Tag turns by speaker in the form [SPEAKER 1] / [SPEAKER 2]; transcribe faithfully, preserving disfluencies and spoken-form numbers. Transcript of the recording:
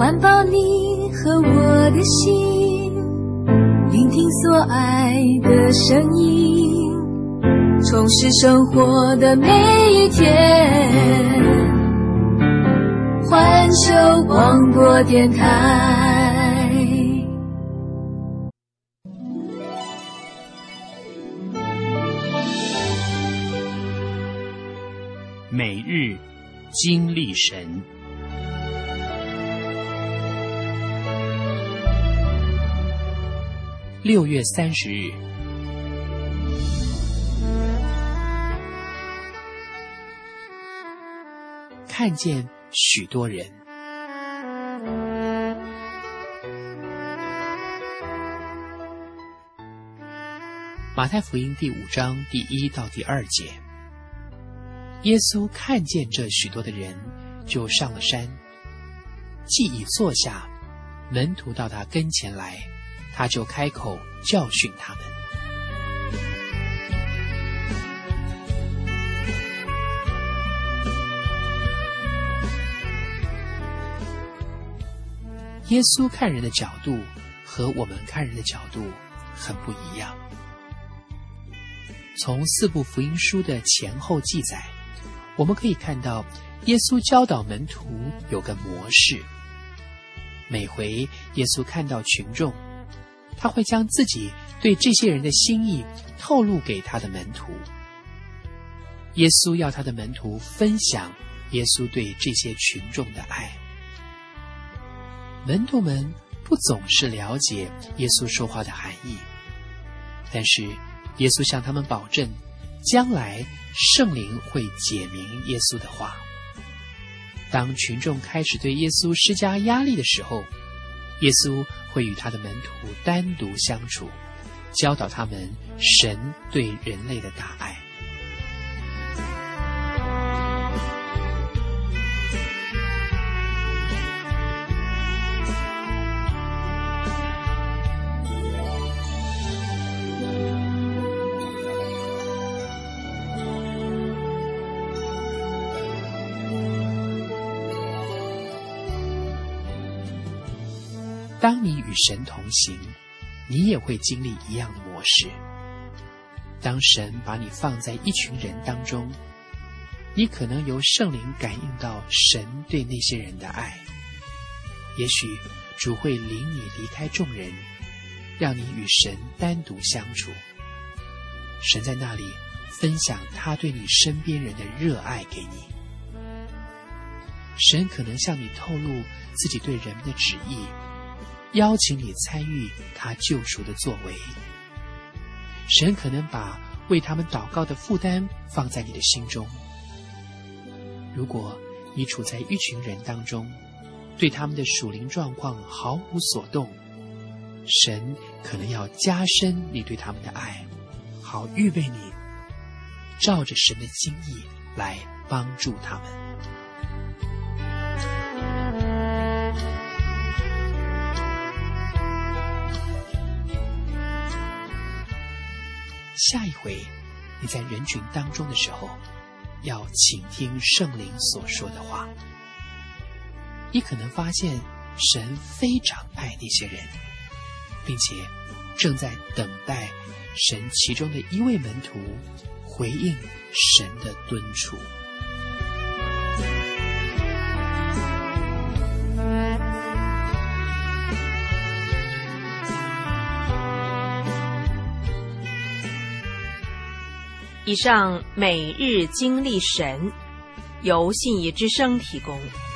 [SPEAKER 1] 环抱你和我的心，聆听所爱的声音，充实生活的每一天。环球广播电台。
[SPEAKER 2] 每日经历神。六月三十日，看见许多人。马太福音第五章第一到第二节，耶稣看见这许多的人，就上了山，既已坐下，门徒到他跟前来，他就开口教训他们。耶稣看人的角度和我们看人的角度很不一样。从四部福音书的前后记载，我们可以看到耶稣教导门徒有个模式。每回耶稣看到群众，他会将自己对这些人的心意透露给他的门徒。耶稣要他的门徒分享耶稣对这些群众的爱。门徒们不总是了解耶稣说话的含义，但是耶稣向他们保证，将来圣灵会解明耶稣的话。当群众开始对耶稣施加压力的时候，耶稣会与他的门徒单独相处，教导他们神对人类的大爱。当你与神同行，你也会经历一样的模式。当神把你放在一群人当中，你可能由圣灵感应到神对那些人的爱。也许主会领你离开众人，让你与神单独相处。神在那里分享他对你身边人的热爱给你。神可能向你透露自己对人们的旨意，邀请你参与他救赎的作为。神可能把为他们祷告的负担放在你的心中。如果你处在一群人当中，对他们的属灵状况毫无所动，神可能要加深你对他们的爱，好预备你照着神的心意来帮助他们。下一回你在人群当中的时候，要倾听圣灵所说的话。你可能发现神非常爱那些人，并且正在等待神其中的一位门徒回应神的敦促。
[SPEAKER 3] 以上每日经历神由信义之声提供。